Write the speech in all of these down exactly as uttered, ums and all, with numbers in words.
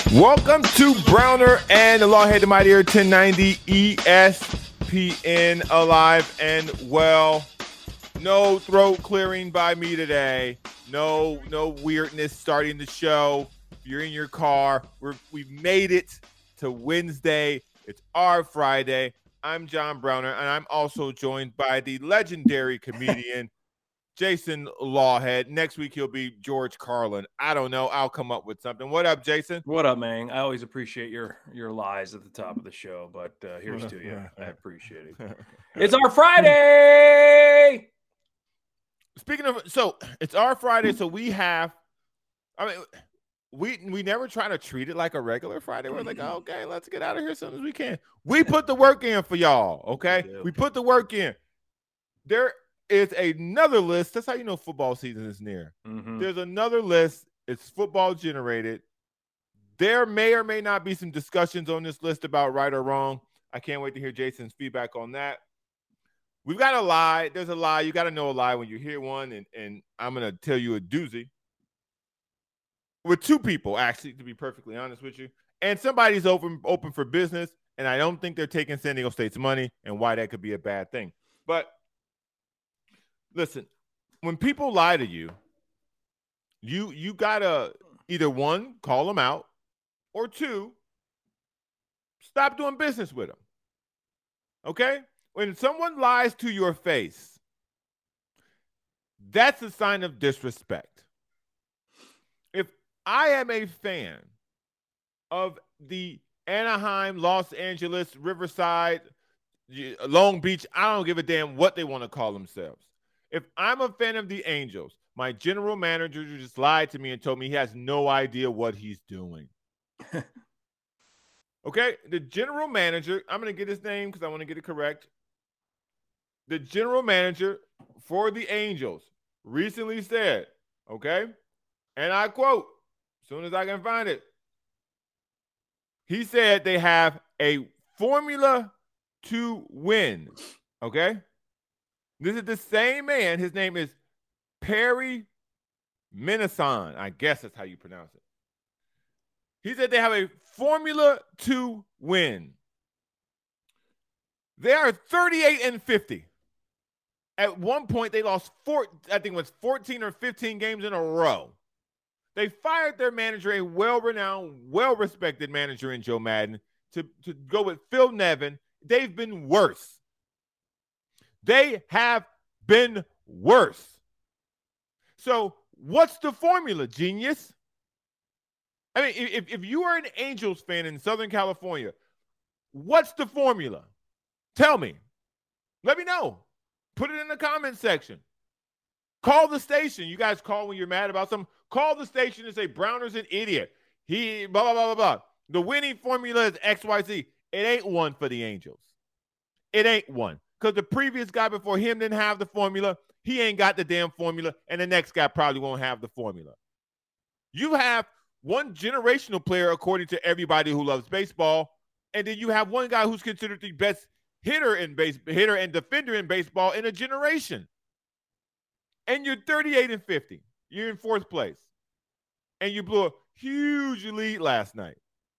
Welcome to Browner and the Lawhead, the Mighty Air ten ninety E S P N, alive and well. No throat clearing by me today. No, no weirdness starting the show. If you're in your car, we're, we've made it to Wednesday. It's our Friday. I'm John Browner, and I'm also joined by the legendary comedian Jason Lawhead. Next week, he'll be George Carlin. I don't know. I'll come up with something. What up, Jason? What up, man? I always appreciate your your lies at the top of the show, but uh, here's to you. I appreciate it. It's our Friday! Speaking of, so it's our Friday, so we have, I mean, we we never try to treat it like a regular Friday. We're like, oh, okay, let's get out of here as soon as we can. We put the work in for y'all, okay? We, we put the work in. There is another list. That's how you know football season is near. Mm-hmm. There's another list. It's football generated. There may or may not be some discussions on this list about right or wrong. I can't wait to hear Jason's feedback on that. We've got a lie. There's a lie. You got to know a lie when you hear one, and, and I'm going to tell you a doozy. With two people, actually, to be perfectly honest with you. And somebody's open, open for business, and I don't think they're taking San Diego State's money and why that could be a bad thing. But listen, when people lie to you, you, you got to either, one, call them out, or two, stop doing business with them. Okay? When someone lies to your face, that's a sign of disrespect. If I am a fan of the Anaheim, Los Angeles, Riverside, Long Beach, I don't give a damn what they want to call themselves. If I'm a fan of the Angels, my general manager just lied to me and told me he has no idea what he's doing. Okay? The general manager, I'm going to get his name because I want to get it correct. The general manager for the Angels recently said, okay, and I quote, as soon as I can find it, he said they have a formula to win, okay? This is the same man. His name is Perry Minasian. I guess that's how you pronounce it. He said they have a formula to win. They are thirty-eight and fifty. At one point, they lost four, I think it was fourteen or fifteen games in a row. They fired their manager, a well-renowned, well-respected manager in Joe Madden, to, to go with Phil Nevin. They've been worse. They have been worse. So what's the formula, genius? I mean, if, if you are an Angels fan in Southern California, what's the formula? Tell me. Let me know. Put it in the comment section. Call the station. You guys call when you're mad about something. Call the station and say, Browner's an idiot. He, blah, blah, blah, blah, blah. The winning formula is X Y Z. It ain't one for the Angels. It ain't one. Because the previous guy before him didn't have the formula. He ain't got the damn formula. And the next guy probably won't have the formula. You have one generational player, according to everybody who loves baseball. And then you have one guy who's considered the best hitter in base, hitter and defender in baseball in a generation. And you're thirty-eight and fifty. You're in fourth place. And you blew a huge lead last night.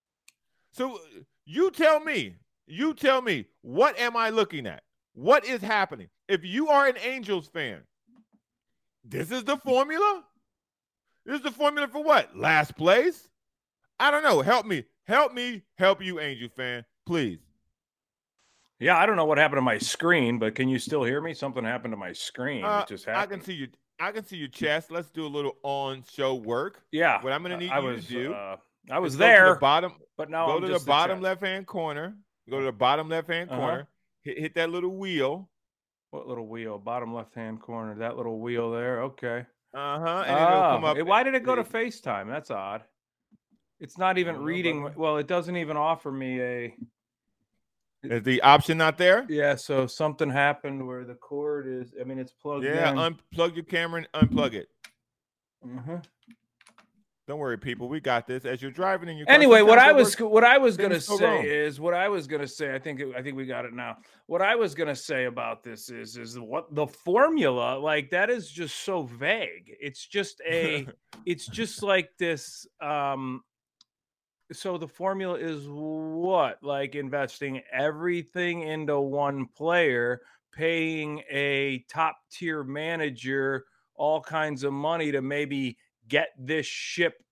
So you tell me, you tell me, what am I looking at? What is happening? If you are an Angels fan, this is the formula? This is the formula for what? Last place? I don't know. Help me. Help me help you, Angel fan. Please. Yeah, I don't know what happened to my screen, but can you still hear me? Something happened to my screen. Uh, it just happened. I can see you. I can see your chest. Let's do a little on-show work. Yeah. What I'm going to need I you was, to do. Uh, I was is there. Go to the bottom, but now go I'm to just the bottom left-hand corner. Go to the bottom left-hand uh-huh. corner. Hit, hit that little wheel. What little wheel? Bottom left-hand corner. That little wheel there. Okay. Uh-huh. And oh, it'll come up. Why did it go to FaceTime? That's odd. It's not even know, reading. brother. Well, it doesn't even offer me a. Is the option not there? Yeah, so something happened where the cord is, I mean, it's plugged yeah, in. Yeah, unplug your camera and unplug it. Mm-hmm. Don't worry, people. We got this. As you're driving in your car. Anyway, what I works, was what I was gonna go say wrong. is what I was gonna say. I think I think we got it now. What I was gonna say about this is is what the formula, like, that is just so vague. It's just a it's just like this um So the formula is what? Like investing everything into one player, paying a top tier manager all kinds of money to maybe get this ship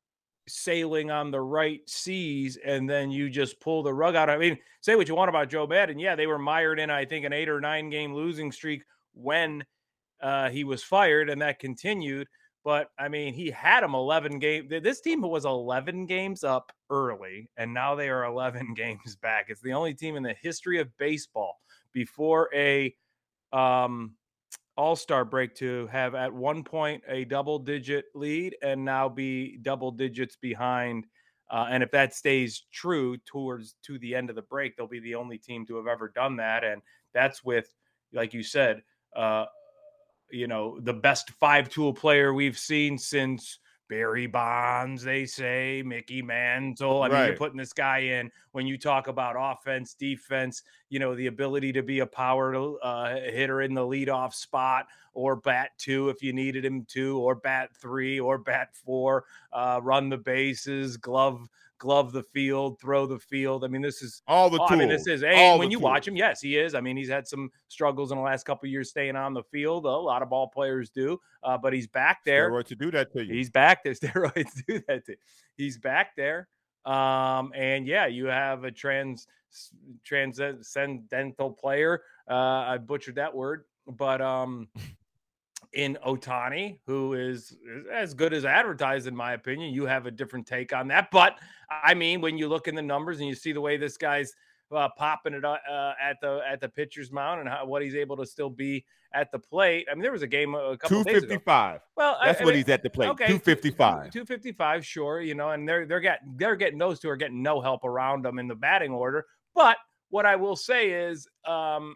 sailing on the right seas, and then you just pull the rug out. I mean, say what you want about Joe Maddon. Yeah, they were mired in, I think, an eight or nine game losing streak when uh, he was fired, and that continued. But I mean, he had him eleven games. This team was eleven games up early, and now they are eleven games back. It's the only team in the history of baseball before a um, All-Star break to have at one point a double-digit lead and now be double digits behind. Uh, and if that stays true towards to the end of the break, they'll be the only team to have ever done that. And that's with, like you said, uh, you know, the best five-tool player we've seen since Barry Bonds, they say, Mickey Mantle. I right. mean, you're putting this guy in when you talk about offense, defense, you know, the ability to be a power uh, hitter in the leadoff spot, or bat two if you needed him to, or bat three, or bat four, uh, run the bases, glove glove the field, throw the field. I mean, this is all the tools. I mean, this is, and when you tools. watch him, yes, he is. I mean, he's had some struggles in the last couple of years staying on the field. A lot of ball players do, uh, but he's back there. Steroids to do that to you. He's back there. Steroids do that to you. He's back there. Um, and yeah, you have a trans transcendental player. Uh, I butchered that word, but um, in Ohtani, who is, is as good as advertised, in my opinion. You have a different take on that. But, I mean, when you look in the numbers and you see the way this guy's uh, popping it uh, at the at the pitcher's mound and how, what he's able to still be at the plate. I mean, there was a game a couple of days ago. two fifty-five. Well, that's I, I what mean, he's at the plate. Okay, two fifty-five. two fifty-five, sure, you know, and they're they're getting they're getting those two are getting no help around them in the batting order. But what I will say is, um,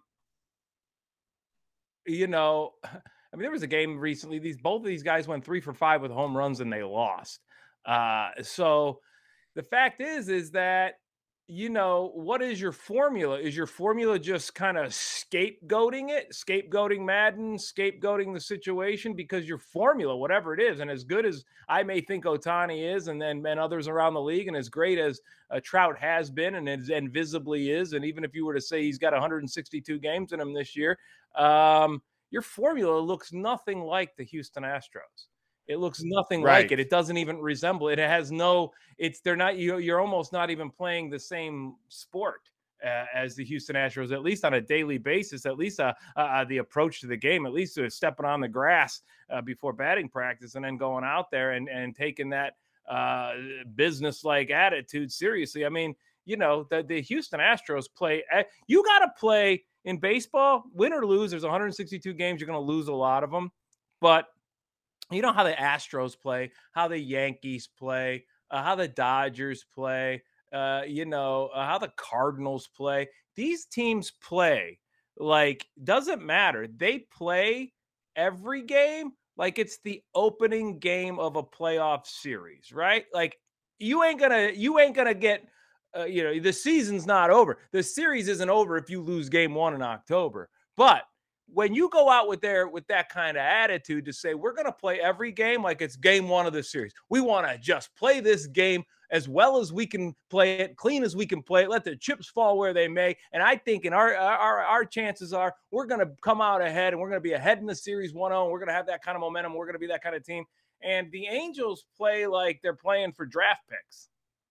you know, I mean, there was a game recently. These both of these guys went three for five with home runs and they lost. Uh, so the fact is, is that, you know, what is your formula? Is your formula just kind of scapegoating it, scapegoating Maddon, scapegoating the situation? Because your formula, whatever it is, and as good as I may think Ohtani is, and then and others around the league, and as great as uh, Trout has been and, and visibly is, and even if you were to say he's got one hundred sixty-two games in him this year, um, your formula looks nothing like the Houston Astros. It looks nothing right. like it. It doesn't even resemble it. It has no, it's, they're not, you, you're almost not even playing the same sport uh, as the Houston Astros, at least on a daily basis, at least uh, uh, the approach to the game, at least uh, stepping on the grass uh, before batting practice and then going out there and, and taking that uh, business-like attitude seriously. I mean, you know, the, the Houston Astros play, uh, you got to play in baseball, win or lose. There's one hundred sixty-two games. You're going to lose a lot of them, but you know how the Astros play, how the Yankees play, uh, how the Dodgers play, uh, you know, uh, how the Cardinals play. These teams play like, doesn't matter. They play every game like it's the opening game of a playoff series, right? Like you ain't gonna, you ain't gonna get, uh, you know, the season's not over. The series isn't over if you lose game one in October, but when you go out with there with that kind of attitude to say, we're going to play every game like it's game one of the series. We want to just play this game as well as we can play it, clean as we can play it, let the chips fall where they may. And I think in our our, our chances are we're going to come out ahead and we're going to be ahead in the series one oh. We're going to have that kind of momentum. We're going to be that kind of team. And the Angels play like they're playing for draft picks.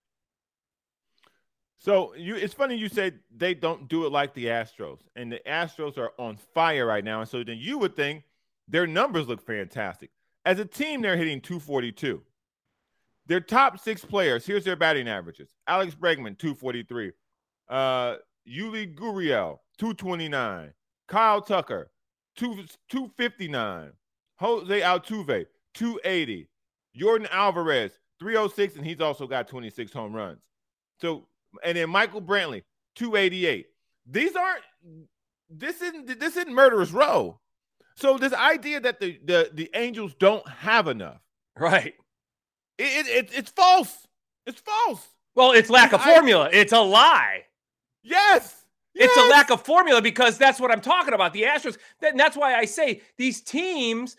So you, it's funny you say they don't do it like the Astros, and the Astros are on fire right now. And so then you would think their numbers look fantastic. As a team, they're hitting two forty-two. Their top six players, here's their batting averages. Alex Bregman, two forty-three. Uh, Yuli Gurriel, two twenty-nine. Kyle Tucker, two fifty-nine. Jose Altuve, two eighty. Jordan Alvarez, three oh six, and he's also got twenty-six home runs. So, and then Michael Brantley, two eighty-eight. These aren't, this isn't, this isn't murderous row. So this idea that the, the, the Angels don't have enough. Right. It, it, it, it's false. It's false. Well, it's lack of formula. I, it's a lie. Yes. Yes. It's a lack of formula because that's what I'm talking about. The Astros, that, and that's why I say these teams,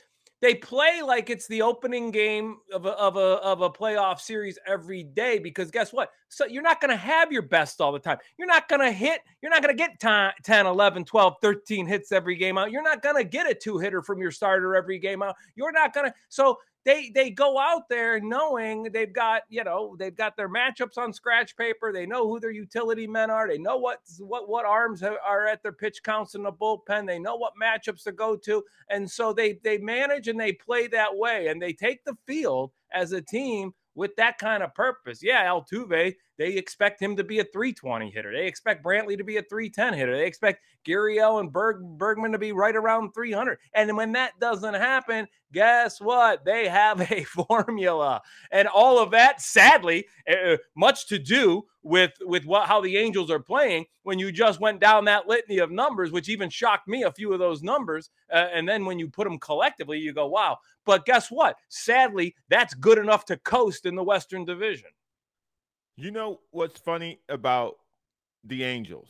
they play like it's the opening game of a, of a, of a playoff series every day, because guess what? So you're not going to have your best all the time. You're not going to hit, you're not going to get ten, eleven, twelve, thirteen hits every game out. You're not going to get a two hitter from your starter every game out. You're not going to, so They they go out there knowing they've got, you know, they've got their matchups on scratch paper. They know who their utility men are. They know what what what arms are at their pitch counts in the bullpen. They know what matchups to go to. And so they they manage and they play that way. And they take the field as a team with that kind of purpose. Yeah, Altuve, they expect him to be a three twenty hitter. They expect Brantley to be a three ten hitter. They expect Gurriel and Berg, Bergman to be right around three hundred. And when that doesn't happen, guess what? They have a formula. And all of that, sadly, uh, much to do with, with what how the Angels are playing when you just went down that litany of numbers, which even shocked me, a few of those numbers. Uh, and then when you put them collectively, you go, wow. But guess what? Sadly, that's good enough to coast in the Western Division. You know what's funny about the Angels?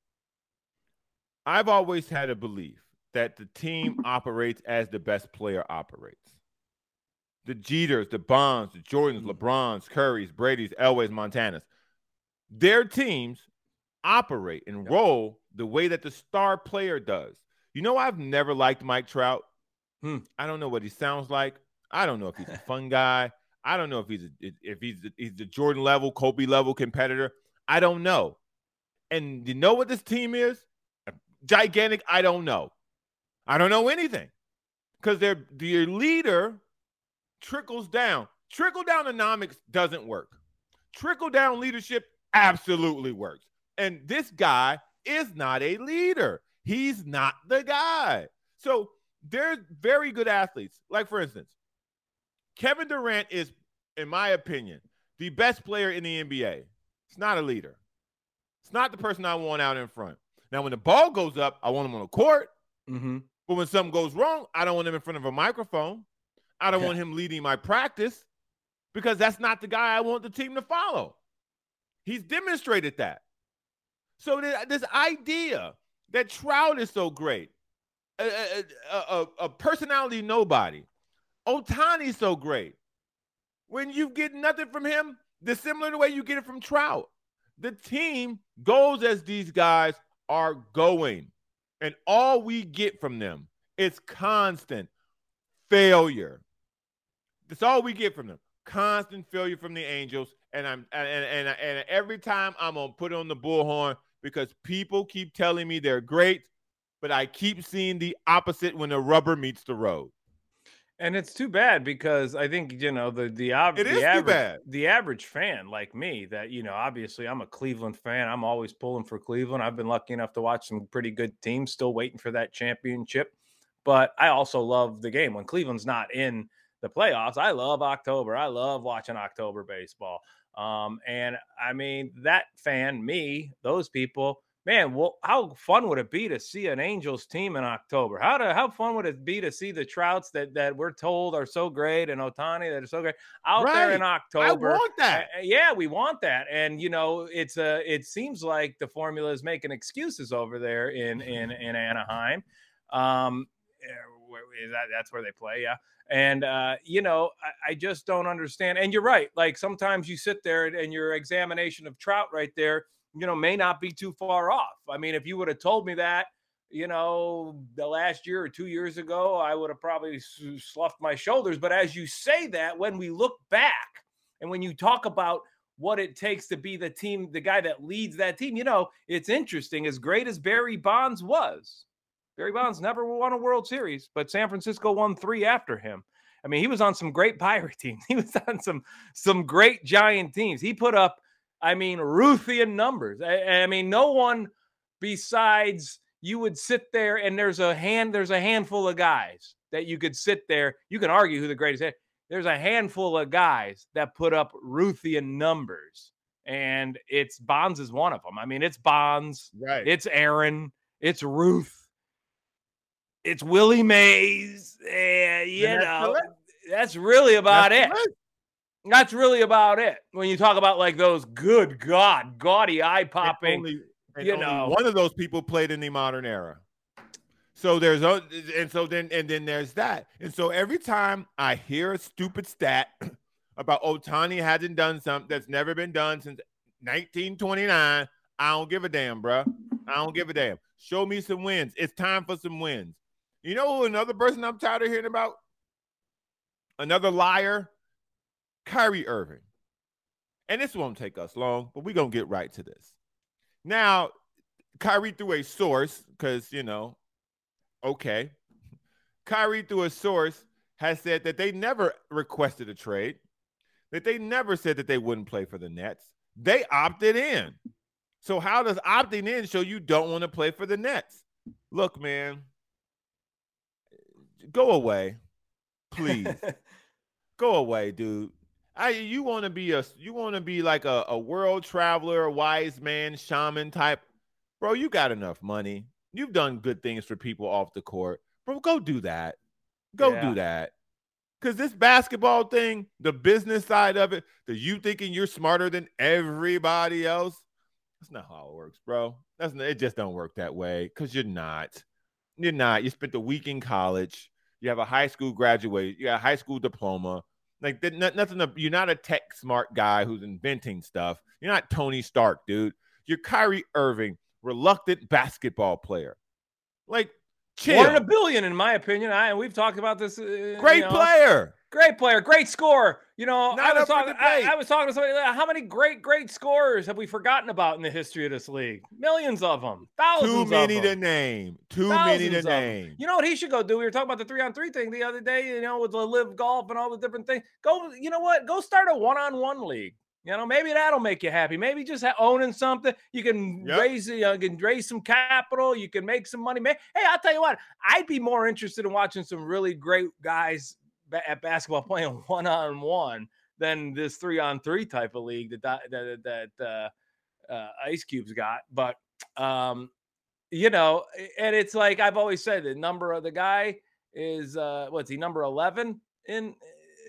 I've always had a belief that the team operates as the best player operates. The Jeters, the Bonds, the Jordans, LeBrons, Currys, Brady's, Elways, Montanas. Their teams operate and roll the way that the star player does. You know, I've never liked Mike Trout. Hmm. I don't know what he sounds like. I don't know if he's a fun guy. I don't know if he's a, if he's a, he's the Jordan level, Kobe level competitor. I don't know. And you know what this team is? Gigantic. I don't know. I don't know anything, because their their leader trickles down. Trickle down economics doesn't work. Trickle down leadership absolutely works. And this guy is not a leader. He's not the guy. So they're very good athletes. Like, for instance, Kevin Durant is, in my opinion, the best player in the N B A. It's not a leader. It's not the person I want out in front. Now, when the ball goes up, I want him on the court. Mm-hmm. But when something goes wrong, I don't want him in front of a microphone. I don't yeah. want him leading my practice, because that's not the guy I want the team to follow. He's demonstrated that. So this idea that Trout is so great, a, a, a, a personality nobody, Ohtani's so great, when you get nothing from him, the similar to the way you get it from Trout. The team goes as these guys are going, and all we get from them is constant failure. That's all we get from them. Constant failure from the Angels. And I'm and and, and every time I'm gonna put on the bullhorn, because people keep telling me they're great, but I keep seeing the opposite when the rubber meets the road. And it's too bad, because I think, you know, the the, av- it the is average too bad. the average fan like me, that, you know, obviously I'm a Cleveland fan. I'm always pulling for Cleveland. I've been lucky enough to watch some pretty good teams, still waiting for that championship. But I also love the game when Cleveland's not in the playoffs. I love October. I love watching October baseball. Um, and I mean, that fan, me, those people, man, well, how fun would it be to see an Angels team in October? How to, how fun would it be to see the Trouts that, that we're told are so great, and Ohtani that are so great out right. there in October? I want that. Uh, yeah, we want that. And, you know, it's a, it seems like the formula is making excuses over there in, in, in Anaheim. Um, is that, that's where they play. Yeah. And, uh, you know, I, I just don't understand. And you're right. Like, sometimes you sit there and, and your examination of Trout right there, you know, may not be too far off. I mean, if you would have told me that, you know, the last year or two years ago, I would have probably sloughed my shoulders. But as you say that, when we look back and when you talk about what it takes to be the team, the guy that leads that team, you know, it's interesting. As great as Barry Bonds was, Barry Bonds never won a World Series, but San Francisco won three after him. I mean, he was on some great Pirate teams. He was on some, some great Giant teams. He put up, I mean, Ruthian numbers. I, I mean, no one besides you would sit there, and there's a hand, there's a handful of guys that you could sit there. You can argue who the greatest is. There's a handful of guys that put up Ruthian numbers, and it's Bonds is one of them. I mean, it's Bonds, right? It's Aaron, it's Ruth. It's Willie Mays. Uh, you that's know, it. That's really about that's it. it. That's really about it. When you talk about like those good God, gaudy, eye-popping, and only, and you only know. One of those people played in the modern era. So there's a, and so then and then there's that. And so every time I hear a stupid stat about Ohtani hasn't done something that's never been done since nineteen twenty-nine, I don't give a damn, bro. I don't give a damn. Show me some wins. It's time for some wins. You know who another person I'm tired of hearing about? Another liar? Kyrie Irving. And this won't take us long, but we're going to get right to this. Now, Kyrie through a source, because, you know, okay. Kyrie through a source has said that they never requested a trade, that they never said that they wouldn't play for the Nets. They opted in. So how does opting in show you don't want to play for the Nets? Look, man, go away, please. Go away, dude. I you want to be a you want to be like a, a world traveler, a wise man, shaman type, bro. You got enough money. You've done good things for people off the court, bro. Go do that. Go yeah. do that. Because this basketball thing, the business side of it, the you thinking you're smarter than everybody else, that's not how it works, bro. That's not, it just don't work that way because you're not. You're not. You spent a week in college. You have a high school graduate. You got a high school diploma. Like nothing. You're not a tech smart guy who's inventing stuff. You're not Tony Stark, dude. You're Kyrie Irving, reluctant basketball player. Like, chill. One in a billion, in my opinion. I and we've talked about this. Uh, great you know, player. Great player, great scorer. You know, Not I was talking. I, I was talking to somebody. How many great, great scorers have we forgotten about in the history of this league? Millions of them, thousands. Too many of them. to name. Too thousands many to name. You know what he should go do? We were talking about the three-on-three thing the other day. You know, with the live golf and all the different things. Go. You know what? Go start a one-on-one league. You know, maybe that'll make you happy. Maybe just owning something. You can yep. raise, you, know, you can raise some capital. You can make some money. Hey, I'll tell you what. I'd be more interested in watching some really great guys at basketball playing one-on-one than this three-on-three type of league that that that uh, uh, Ice Cube's got. But um, you know, and it's like I've always said, the number of the guy is uh, what's he number eleven in?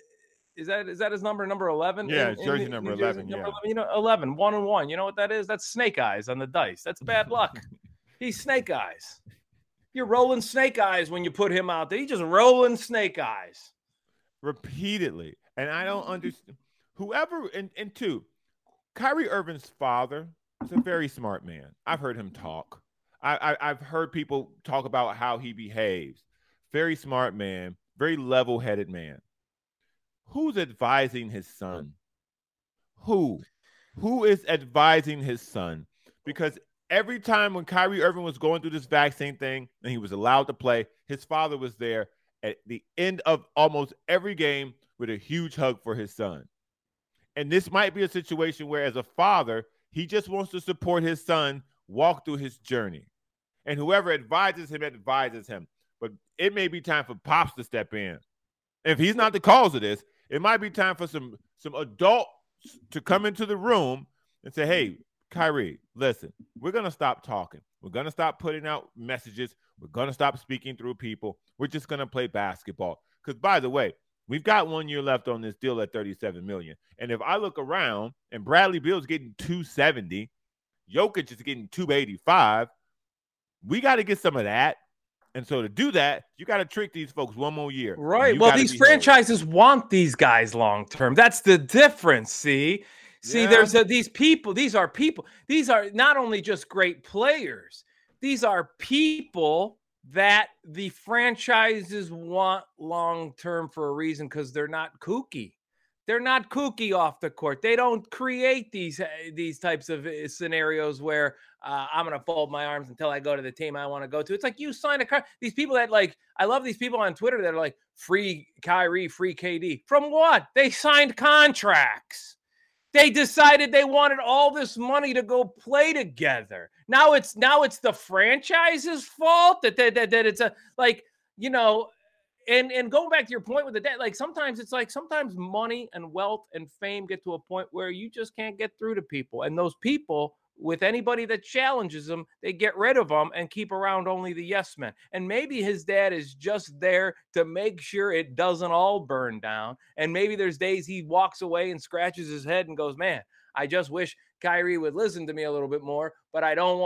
Is that is that his number? Number eleven? Yeah, in, jersey in, number in eleven. Jersey, yeah, number eleven, you know, eleven, one and one. You know what that is? That's snake eyes on the dice. That's bad luck. He's snake eyes. You're rolling snake eyes when you put him out there. He's just rolling snake eyes. Repeatedly. And I don't understand. Whoever, and, and two, Kyrie Irving's father is a very smart man. I've heard him talk. I, I, I've heard people talk about how he behaves. Very smart man, very level-headed man. Who's advising his son? Who? Who is advising his son? Because every time when Kyrie Irving was going through this vaccine thing and he was allowed to play, his father was there at the end of almost every game with a huge hug for his son. And this might be a situation where, as a father, he just wants to support his son walk through his journey. And whoever advises him, advises him. But it may be time for Pops to step in. If he's not the cause of this, it might be time for some, some adults to come into the room and say, hey, Kyrie, listen, we're going to stop talking. We're going to stop putting out messages. We're going to stop speaking through people. We're just going to play basketball. Because, by the way, we've got one year left on this deal at thirty-seven million dollars. And if I look around and Bradley Beal's getting two seventy, Jokic is getting two eighty-five, we got to get some of that. And so to do that, you got to trick these folks one more year. Right. Well, these franchises held. want these guys long term. That's the difference, see? See, yeah. there's a, these people, these are people, these are not only just great players, these are people that the franchises want long-term for a reason, because they're not kooky. They're not kooky off the court. They don't create these, these types of scenarios where uh, I'm going to fold my arms until I go to the team I want to go to. It's like you sign a car. These people that like, I love these people on Twitter that are like, free Kyrie, free K D. From what? They signed contracts. They decided they wanted all this money to go play together. Now it's now it's the franchise's fault that that, that, that it's a like, you know, and and going back to your point with the debt, like sometimes it's like sometimes money and wealth and fame get to a point where you just can't get through to people. And those people, with anybody that challenges them, they get rid of them and keep around only the yes men. And maybe his dad is just there to make sure it doesn't all burn down. And maybe there's days he walks away and scratches his head and goes, man, I just wish Kyrie would listen to me a little bit more, but I don't want to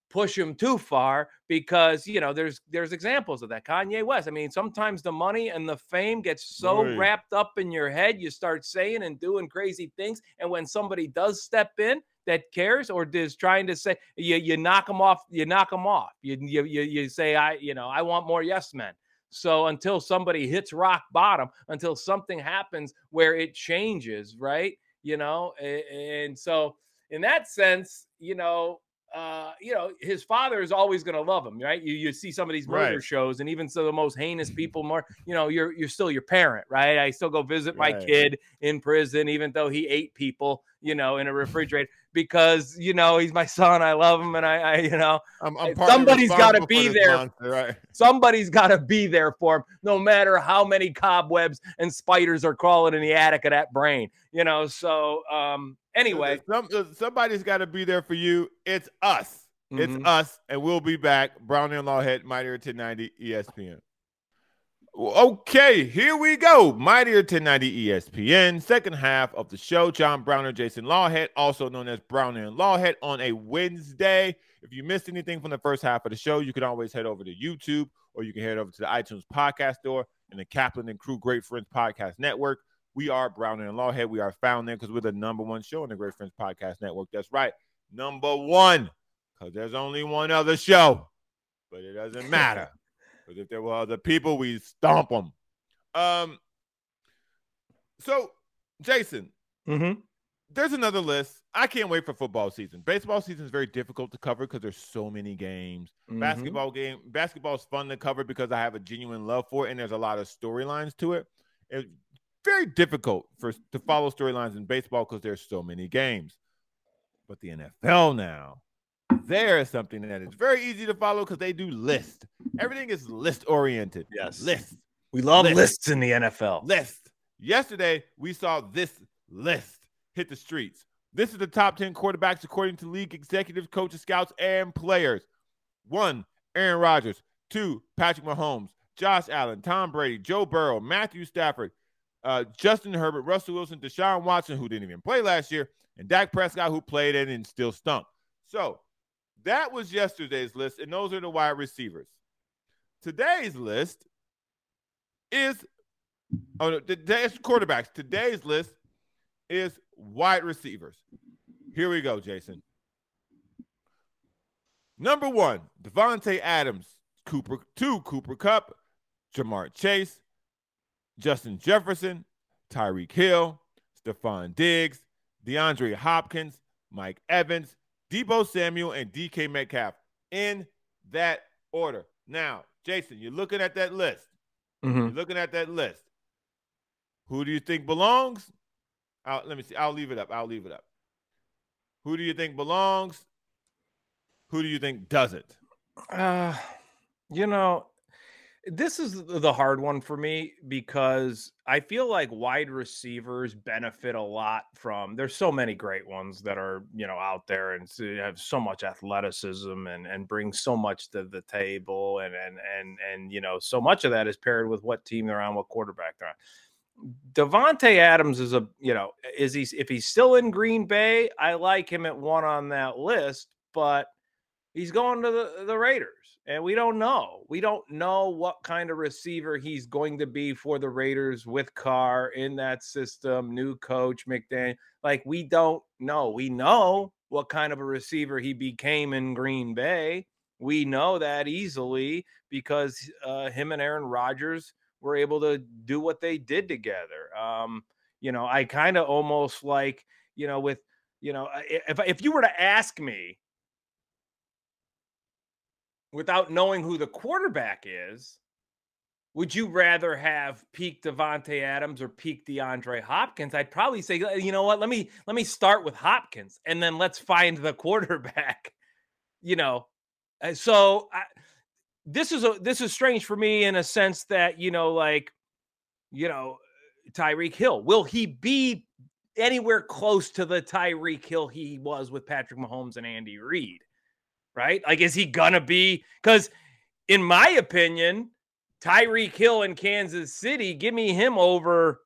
push him too far, because, you know, there's there's examples of that. Kanye West. I mean, sometimes the money and the fame gets so Right. wrapped up in your head, you start saying and doing crazy things. And when somebody does step in that cares or is trying to say, you you knock them off, you knock them off. You you you, you say, I you know I want more yes men. So until somebody hits rock bottom, until something happens where it changes, right? You know, and, and so in that sense, you know. Uh, you know, his father is always going to love him, right? You you see some of these murder Right. shows, and even some of the most heinous people, more, you know, you're you're still your parent, right? I still go visit my Right. kid in prison, even though he ate people, you know, in a refrigerator, because, you know, he's my son. I love him, and I, I you know, I'm, I'm partly somebody's got to responsible for be this there. monster, right? Somebody's got to be there for him, no matter how many cobwebs and spiders are crawling in the attic of that brain, you know. So, um, anyway, Some, somebody's got to be there for you. It's us. It's mhm. us, and we'll be back. Brownie and Lawhead, Mightier ten ninety E S P N. Okay, here we go. Mightier ten ninety E S P N, second half of the show. John Browner, Jason Lawhead, also known as Browner and Lawhead, on a Wednesday. If you missed anything from the first half of the show, you can always head over to YouTube, or you can head over to the iTunes podcast store and the Kaplan and Crew Great Friends Podcast Network. We are Browner and Lawhead. We are found there because we're the number one show on the Great Friends Podcast Network. That's right, number one. Because there's only one other show, but it doesn't matter. Because if there were other people, we stomp them. Um. So, Jason, Mm-hmm. there's another list. I can't wait for football season. Baseball season is very difficult to cover because there's so many games. Mm-hmm. Basketball game, basketball is fun to cover because I have a genuine love for it, and there's a lot of storylines to it. It's very difficult for to follow storylines in baseball because there's so many games. But the N F L now, there is something that is very easy to follow because they do list. Everything is list oriented. Yes. List. We love List. lists in the N F L. List. Yesterday, we saw this list hit the streets. This is the top ten quarterbacks according to league executives, coaches, scouts, and players. One, Aaron Rodgers. Two, Patrick Mahomes. Josh Allen, Tom Brady, Joe Burrow, Matthew Stafford, uh, Justin Herbert, Russell Wilson, Deshaun Watson, who didn't even play last year, and Dak Prescott, who played in and still stunk. So that was yesterday's list, and those are the wide receivers. Today's list is oh no, today's quarterbacks. Today's list is wide receivers. Here we go, Jason. Number one, Devontae Adams. Cooper two, Cooper Kupp, Jamar Chase, Justin Jefferson, Tyreek Hill, Stephon Diggs, DeAndre Hopkins, Mike Evans, Deebo Samuel, and D K Metcalf, in that order. Now, Jason, you're looking at that list. Mm-hmm. You're looking at that list. Who do you think belongs? I'll, let me see. I'll leave it up. I'll leave it up. Who do you think belongs? Who do you think doesn't? Uh, you know, this is the hard one for me because I feel like wide receivers benefit a lot from, there's so many great ones that are, you know, out there and have so much athleticism and, and bring so much to the table. And, and, and, and, you know, so much of that is paired with what team they're on, what quarterback they're on. Devontae Adams is a, you know, is he, if he's still in Green Bay, I like him at one on that list, but he's going to the, the Raiders, and we don't know. We don't know what kind of receiver he's going to be for the Raiders with Carr in that system, new coach, McDaniel. Like, we don't know. We know what kind of a receiver he became in Green Bay. We know that easily because uh, him and Aaron Rodgers were able to do what they did together. Um, you know, I kind of almost like, you know, with, you know, if, if you were to ask me, without knowing who the quarterback is, would you rather have peak Devontae Adams or peak DeAndre Hopkins? I'd probably say, you know what, let me let me start with Hopkins and then let's find the quarterback. You know, so I, this is a this is strange for me in a sense that, you know, like, you know, Tyreek Hill, will he be anywhere close to the Tyreek Hill he was with Patrick Mahomes and Andy Reid? Right? Like, is he gonna be? Because in my opinion, Tyreek Hill in Kansas City, give me him over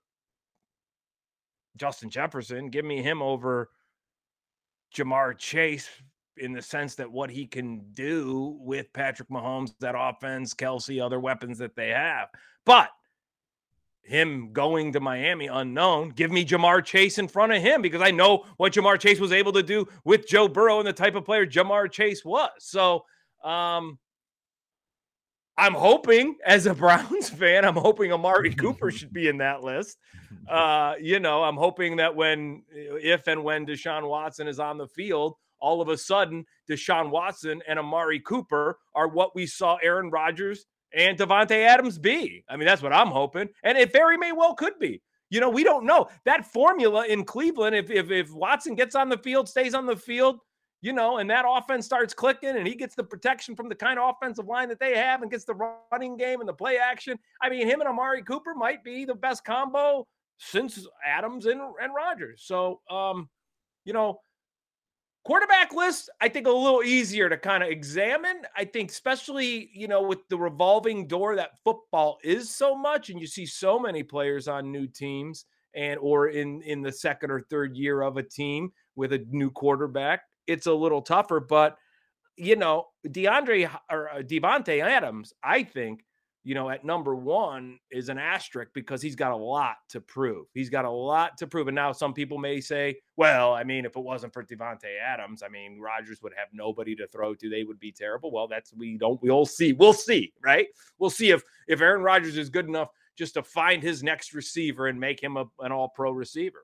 Justin Jefferson. Give me him over Jamar Chase in the sense that what he can do with Patrick Mahomes, that offense, Kelsey, other weapons that they have. But him going to Miami unknown, give me Jamar Chase in front of him, because I know what Jamar Chase was able to do with Joe Burrow and the type of player Jamar Chase was. So um, I'm hoping, as a Browns fan, I'm hoping Amari Cooper should be in that list. Uh, you know, I'm hoping that when, if and when Deshaun Watson is on the field, all of a sudden Deshaun Watson and Amari Cooper are what we saw Aaron Rodgers and Davante Adams be. I mean, that's what I'm hoping. And it very may well could be. You know, we don't know. That formula in Cleveland, if, if, if Watson gets on the field, stays on the field, you know, and that offense starts clicking and he gets the protection from the kind of offensive line that they have and gets the running game and the play action. I mean, him and Amari Cooper might be the best combo since Adams and, and Rodgers. So, um, you know, quarterback list, I think a little easier to kind of examine. I think especially, you know, with the revolving door that football is so much, and you see so many players on new teams and or in, in the second or third year of a team with a new quarterback, it's a little tougher. But, you know, DeAndre or Davante Adams, I think, you know, at number one is an asterisk because he's got a lot to prove. He's got a lot to prove. And now some people may say, well, I mean, if it wasn't for Davante Adams, I mean, Rodgers would have nobody to throw to. They would be terrible. Well, that's, we don't, we'll see. We'll see, right? We'll see if, if Aaron Rodgers is good enough just to find his next receiver and make him a, an all-pro receiver.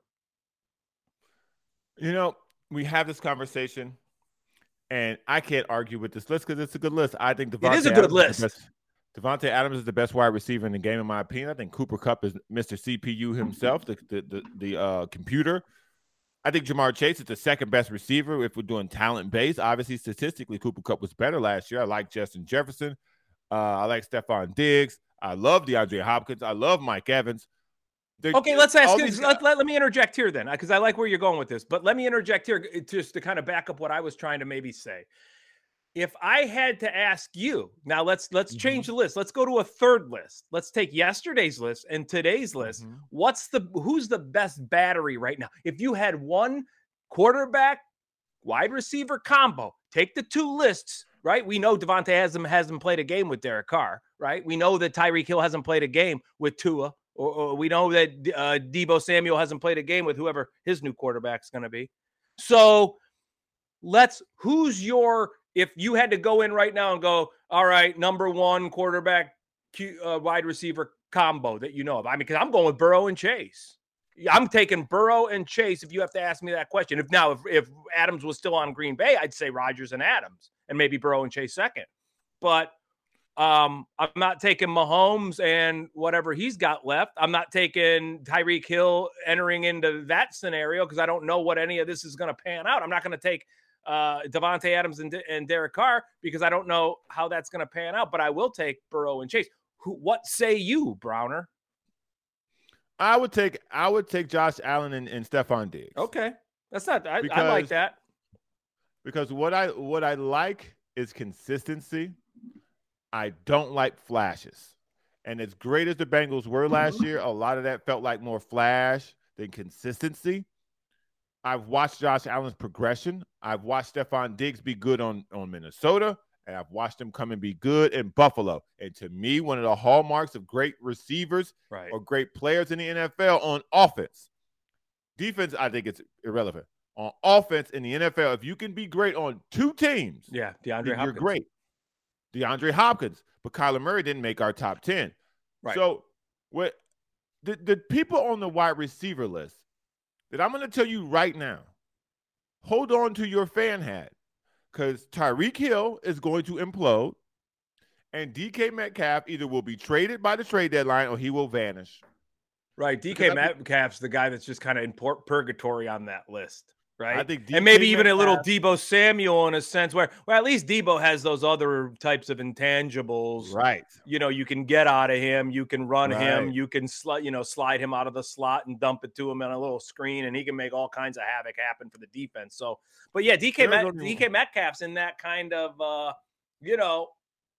You know, we have this conversation, and I can't argue with this list because it's a good list. I think Davante it is a good Adams list. Davante Adams is the best wide receiver in the game, in my opinion. I think Cooper Kupp is Mister C P U himself, the the the, the uh, computer. I think Jamar Chase is the second best receiver if we're doing talent base. Obviously, statistically, Cooper Kupp was better last year. I like Justin Jefferson. Uh, I like Stephon Diggs. I love DeAndre Hopkins. I love Mike Evans. They're, okay, let's ask. these, let, let, let me interject here then, because I like where you're going with this. But let me interject here just to kind of back up what I was trying to maybe say. If I had to ask you, now let's let's mm-hmm. change the list. Let's go to a third list. Let's take yesterday's list and today's list. Mm-hmm. What's the who's the best battery right now? If you had one quarterback, wide receiver combo, take the two lists, right? We know Davante hasn't hasn't played a game with Derek Carr, right? We know that Tyreek Hill hasn't played a game with Tua, or, or we know that uh, Deebo Samuel hasn't played a game with whoever his new quarterback's going to be. So let's who's your if you had to go in right now and go, all right, number one quarterback, uh, wide receiver combo that you know of. I mean, because I'm going with Burrow and Chase. I'm taking Burrow and Chase if you have to ask me that question. If now, if, if Adams was still on Green Bay, I'd say Rodgers and Adams and maybe Burrow and Chase second. But um, I'm not taking Mahomes and whatever he's got left. I'm not taking Tyreek Hill entering into that scenario because I don't know what any of this is going to pan out. I'm not going to take Uh, Davante Adams and, and Derek Carr because I don't know how that's going to pan out, but I will take Burrow and Chase. Who, what say you, Browner? I would take I would take Josh Allen and, and Stephon Diggs. Okay, that's not. I, because, I like that because what I what I like is consistency. I don't like flashes, and as great as the Bengals were last year, a lot of that felt like more flash than consistency. I've watched Josh Allen's progression. I've watched Stephon Diggs be good on, on Minnesota, and I've watched him come and be good in Buffalo. And to me, one of the hallmarks of great receivers right. or great players in the N F L on offense. Defense, I think it's irrelevant. On offense in the N F L, if you can be great on two teams, yeah, DeAndre you're Hopkins. great. DeAndre Hopkins, but Kyler Murray didn't make our top ten. Right. So what the, the people on the wide receiver list that I'm going to tell you right now, hold on to your fan hat because Tyreek Hill is going to implode and D K Metcalf either will be traded by the trade deadline or he will vanish. Right. D K Metcalf's the guy that's just kind of in pur- purgatory on that list. Right. I think D K and maybe even Metcalf, a little Deebo Samuel in a sense where, well, at least Deebo has those other types of intangibles. Right. You know, you can get out of him, you can run right. him, you can sl- you know, slide him out of the slot and dump it to him on a little screen, and he can make all kinds of havoc happen for the defense. So, but yeah, D K Met- D K Metcalf's in that kind of, uh, you know.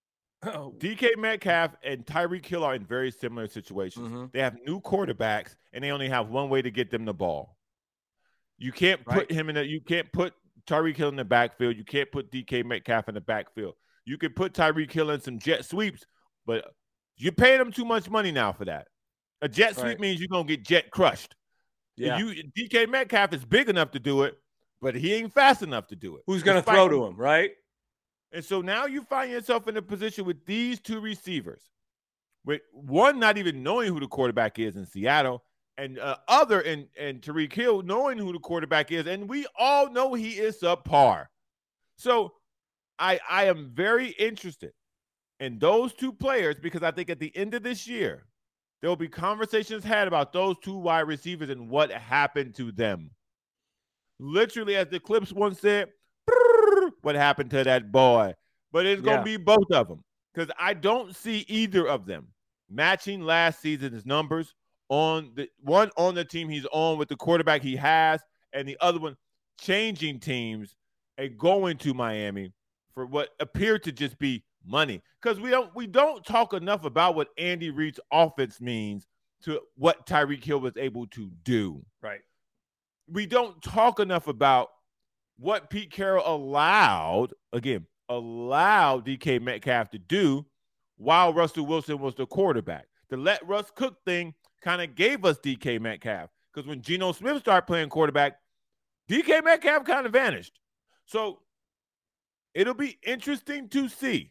D K Metcalf and Tyreek Hill are in very similar situations. Mm-hmm. They have new quarterbacks, and they only have one way to get them the ball. You can't put right. him in a. You can't put Tyreek Hill in the backfield. You can't put D K Metcalf in the backfield. You can put Tyreek Hill in some jet sweeps, but you're paying him too much money now for that. A jet sweep right. means you're going to get jet crushed. Yeah. You, D K Metcalf is big enough to do it, but he ain't fast enough to do it. Who's going to throw to him, right? And so now you find yourself in a position with these two receivers, with one not even knowing who the quarterback is in Seattle, and uh, other and, and Tyreek Hill knowing who the quarterback is, and we all know he is subpar. So I, I am very interested in those two players because I think at the end of this year, there will be conversations had about those two wide receivers and what happened to them. Literally, as the Clips once said, what happened to that boy? But it's going to yeah. be both of them because I don't see either of them matching last season's numbers on the one on the team he's on with the quarterback he has, and the other one changing teams and going to Miami for what appeared to just be money. Because we don't we don't talk enough about what Andy Reid's offense means to what Tyreek Hill was able to do. Right. We don't talk enough about what Pete Carroll allowed, again, allowed D K Metcalf to do while Russell Wilson was the quarterback. The let Russ cook thing kind of gave us D K Metcalf because when Geno Smith started playing quarterback, D K Metcalf kind of vanished. So it'll be interesting to see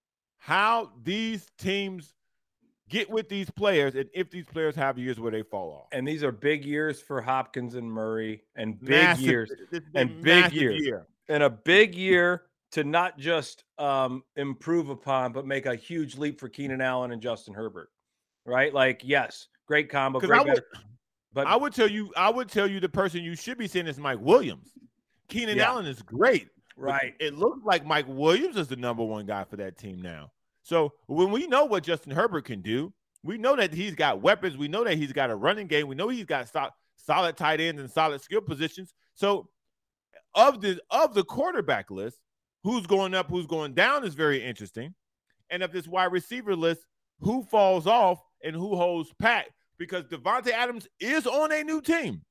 how these teams get with these players and if these players have years where they fall off. And these are big years for Hopkins and Murray and big massive, years and big years year. and a big year to not just um, improve upon, but make a huge leap for Keenan Allen and Justin Herbert, right? Like, yes, great combo. Great I would, but I would tell you, I would tell you the person you should be seeing is Mike Williams. Keenan yeah. Allen is great. Right. It looks like Mike Williams is the number one guy for that team now. So when we know what Justin Herbert can do, we know that he's got weapons. We know that he's got a running game. We know he's got so- solid tight ends and solid skill positions. So of the of the quarterback list, who's going up, who's going down is very interesting. And of this wide receiver list, who falls off and who holds pat, because Devontae Adams is on a new team.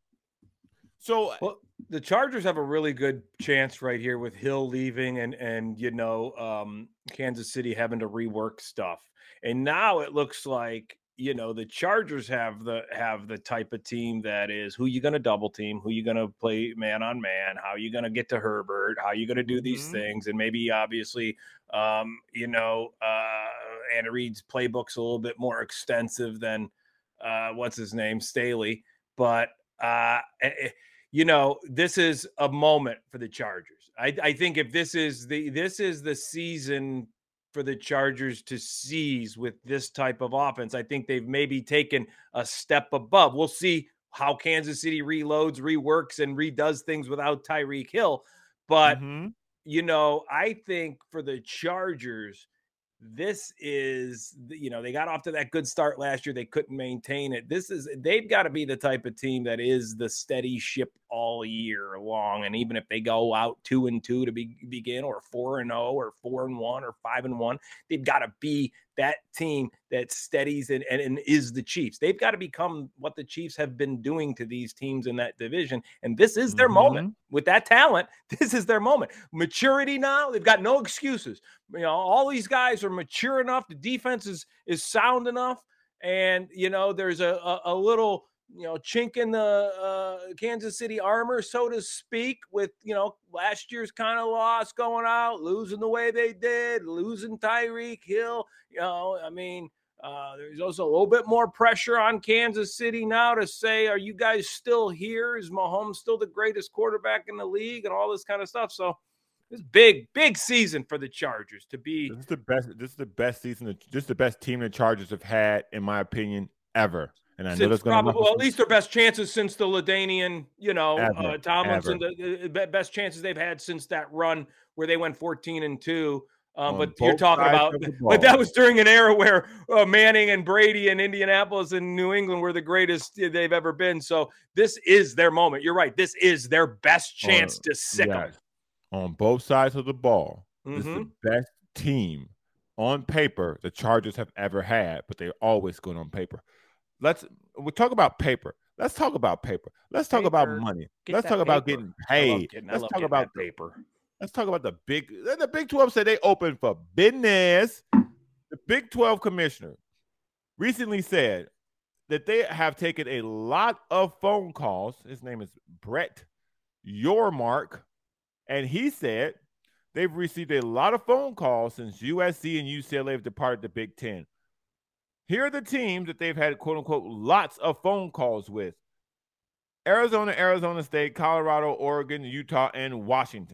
So well, the Chargers have a really good chance right here with Hill leaving and, and you know, um, Kansas City having to rework stuff. And now it looks like, you know, the Chargers have the have the type of team that is who you going to double team, who you going to play man on man, how you going to get to Herbert, how you going to do these mm-hmm. things. And maybe obviously, um, you know, uh, Andy Reid's playbook's a little bit more extensive than uh, what's his name, Staley. But, uh, it, you know, this is a moment for the Chargers. I, I think if this is the this is the season for the Chargers to seize with this type of offense, I think they've maybe taken a step above. We'll see how Kansas City reloads, reworks, and redoes things without Tyreek Hill. But, mm-hmm. you know, I think for the Chargers, this is, you know, they got off to that good start last year. They couldn't maintain it. This is, they've got to be the type of team that is the steady ship all year long. And even if they go out two and two to be, begin, or four and oh, or four and one, or five and one, they've got to be that team that steadies and, and, and is the Chiefs. They've got to become what the Chiefs have been doing to these teams in that division. And this is their mm-hmm. moment with that talent. This is their moment. Maturity now, they've got no excuses. You know, all these guys are mature enough. The defense is, is sound enough. And, you know, there's a, a, a little, you know, chink in the uh, Kansas City armor, so to speak, with, you know, last year's kind of loss going out, losing the way they did, losing Tyreek Hill. You know, I mean, uh, there's also a little bit more pressure on Kansas City now to say, are you guys still here? Is Mahomes still the greatest quarterback in the league and all this kind of stuff? So it's big, big season for the Chargers to be. This is the best. This is the best season. This is the best team the Chargers have had, in my opinion, ever. And I know that's going to well, at least their best chances since the LaDainian, you know, ever, uh, Tomlinson, the, the best chances they've had since that run where they went fourteen and two. Um, but you're talking about, but that was during an era where uh, Manning and Brady and Indianapolis and New England were the greatest they've ever been. So this is their moment. You're right. This is their best chance uh, to sick yes. them. On both sides of the ball, mm-hmm. this is the best team on paper the Chargers have ever had, but they're always good on paper. Let's we'll talk about paper. Let's talk about paper. Let's talk paper. about money. Get Let's talk paper. about getting paid. Getting, let's talk about about paper. Let's talk about the big. The Big twelve said they open for business. The Big twelve commissioner recently said that they have taken a lot of phone calls. His name is Brett Yormark, and he said they've received a lot of phone calls since U S C and U C L A have departed the Big Ten. Here are the teams that they've had, quote unquote, lots of phone calls with: Arizona, Arizona State, Colorado, Oregon, Utah, and Washington.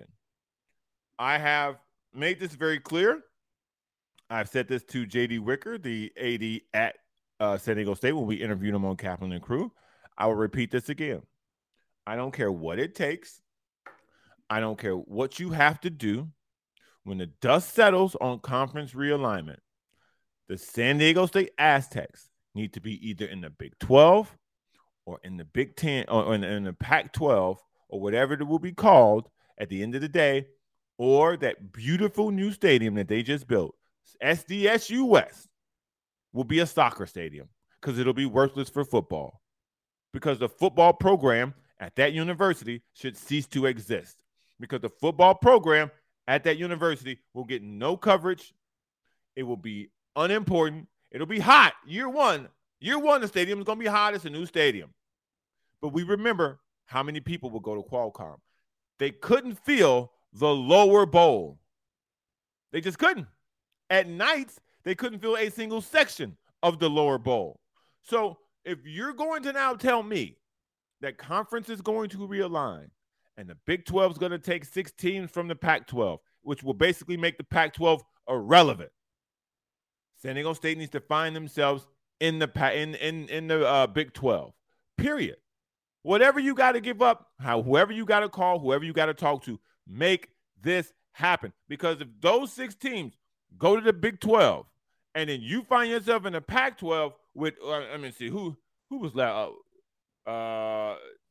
I have made this very clear. I've said this to J D Wicker, the A D at uh, San Diego State, when we interviewed him on Kaplan and Crew. I will repeat this again. I don't care what it takes. I don't care what you have to do. When the dust settles on conference realignment, the San Diego State Aztecs need to be either in the Big twelve or in the Big ten or in, in the Pac twelve or whatever it will be called at the end of the day, or that beautiful new stadium that they just built, S D S U West, will be a soccer stadium because it'll be worthless for football. Because the football program at that university should cease to exist. Because the football program at that university will get no coverage. It will be unimportant. It'll be hot. Year one. Year one, the stadium is going to be hot. It's a new stadium. But we remember how many people will go to Qualcomm. They couldn't fill the lower bowl. They just couldn't. At nights, they couldn't fill a single section of the lower bowl. So if you're going to now tell me that conference is going to realign and the Big twelve is going to take six teams from the Pac twelve, which will basically make the Pac twelve irrelevant, San Diego State needs to find themselves in the in in in the uh, Big twelve. Period. Whatever you got to give up, how whoever you got to call, whoever you got to talk to, make this happen. Because if those six teams go to the Big twelve and then you find yourself in the Pac twelve with, uh, let me see, who who was that? Uh,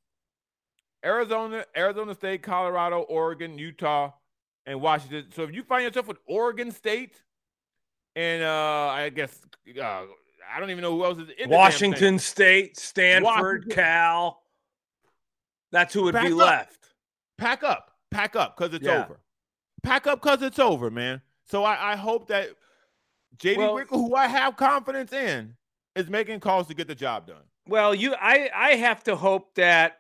Arizona, Arizona State, Colorado, Oregon, Utah, and Washington. So if you find yourself with Oregon State and uh, I guess uh, I don't even know who else is in Washington State, Stanford, Washington. Cal. That's who would Pack be up. left. Pack up. Pack up because it's Yeah. over. Pack up because it's over, man. So I, I hope that J D Well, Wicker, who I have confidence in, is making calls to get the job done. Well, you, I, I have to hope that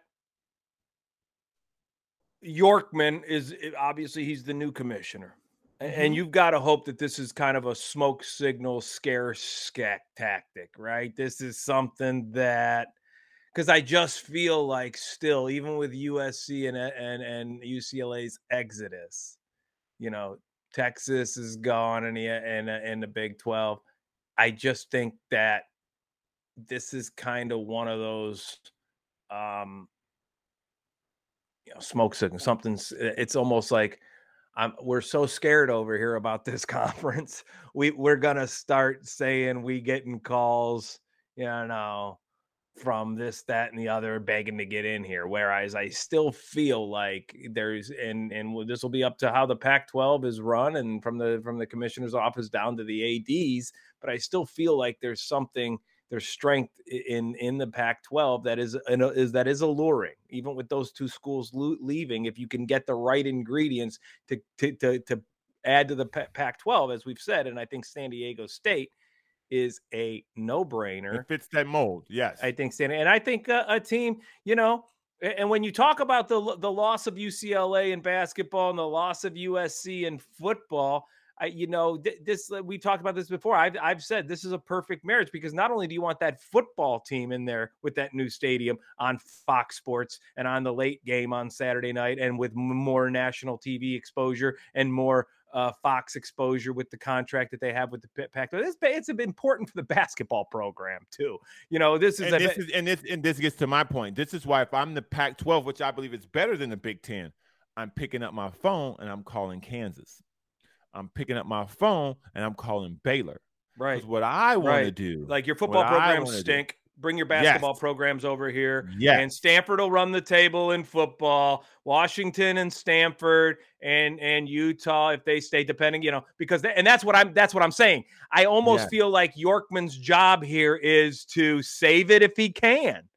Yorkman is obviously he's the new commissioner, mm-hmm. and you've got to hope that this is kind of a smoke signal, scare scat tactic, right? This is something that, because I just feel like still, even with U S C and and and U C L A's exodus, you know, Texas is gone and the and in the Big twelve. I just think that this is kind of one of those, um, you know, smoke signal. Something's. It's almost like I'm. We're so scared over here about this conference. We we're gonna start saying we getting calls, you know, from this, that, and the other, begging to get in here. Whereas I still feel like there's, and and this will be up to how the Pac twelve is run, and from the from the commissioner's office down to the A Ds. But I still feel like there's something. There's strength in in the Pac twelve that is is that is alluring, even with those two schools leaving. If you can get the right ingredients to to to, to add to the Pac twelve, as we've said, and I think San Diego State is a no-brainer. It fits that mold, yes. I think San, and I think a, a team, you know, and when you talk about the the loss of U C L A in basketball and the loss of U S C in football. I, you know, th- this, we talked about this before. I've, I've said this is a perfect marriage because not only do you want that football team in there with that new stadium on Fox Sports and on the late game on Saturday night and with more national T V exposure and more uh, Fox exposure with the contract that they have with the Pac twelve. It's, it's important for the basketball program too. You know, this is, and, a, this, is and this and this gets to my point. This is why if I'm the Pac twelve, which I believe is better than the Big Ten, I'm picking up my phone and I'm calling Kansas. I'm picking up my phone and I'm calling Baylor. Right. What I want right. to do. Like your football programs stink. Do. Bring your basketball yes. programs over here. Yes. And Stanford will run the table in football. Washington and Stanford and, and Utah, if they stay, depending, you know, because they, and that's what I'm that's what I'm saying. I almost yes. feel like Yorkman's job here is to save it if he can.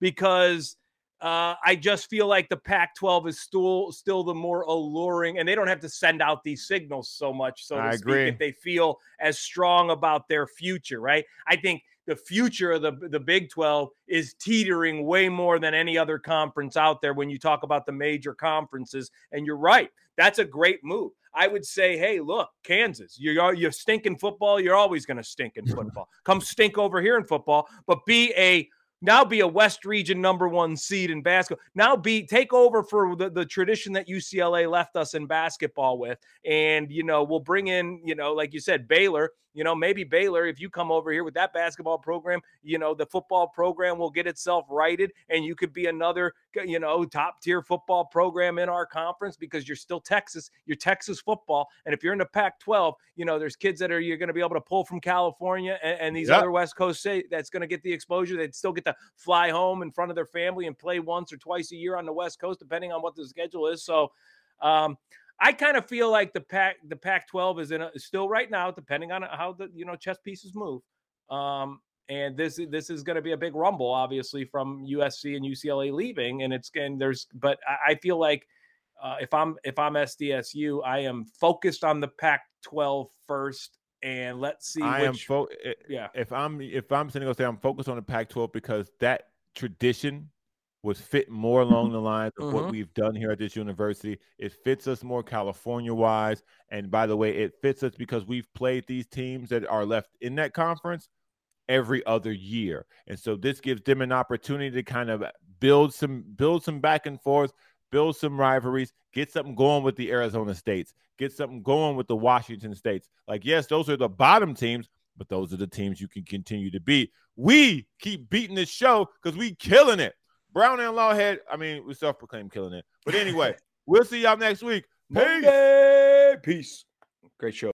because uh, I just feel like the Pac twelve is still still the more alluring, and they don't have to send out these signals so much, so to I speak, agree. if they feel as strong about their future, right? I think the future of the, the Big twelve is teetering way more than any other conference out there when you talk about the major conferences. And you're right. That's a great move. I would say, hey, look, Kansas, you're, you're stinking football. You're always going to stink in football. Come stink over here in football, but be a now be a West Region number one seed in basketball. Now be take over for the, the tradition that U C L A left us in basketball with. And, you know, we'll bring in, you know, like you said, Baylor. You know, maybe Baylor, if you come over here with that basketball program, you know, the football program will get itself righted, and you could be another, you know, top tier football program in our conference because you're still Texas, you're Texas football. And if you're in the Pac twelve, you know, there's kids that are, you're going to be able to pull from California and, and these yep. other West Coast state that's going to get the exposure. They'd still get to fly home in front of their family and play once or twice a year on the West Coast, depending on what the schedule is. So, um, I kind of feel like the Pac the Pac twelve is in a, still right now, depending on how the you know chess pieces move. Um, and this this is going to be a big rumble, obviously, from U S C and U C L A leaving. And it's and there's, but I feel like uh, if I'm if I'm S D S U, I am focused on the Pac twelve first, and let's see. I which, am fo- yeah. If I'm if I'm sitting there, I'm focused on the Pac twelve because that tradition was fit more along the lines of mm-hmm. what we've done here at this university. It fits us more California-wise. And by the way, it fits us because we've played these teams that are left in that conference every other year. And so this gives them an opportunity to kind of build some build some back and forth, build some rivalries, get something going with the Arizona States, get something going with the Washington States. Like, yes, those are the bottom teams, but those are the teams you can continue to beat. We keep beating this show because we killing it. Brown and Lawhead, I mean, we self-proclaimed killing it. But anyway, we'll see y'all next week. Peace. Monday. Peace. Great show.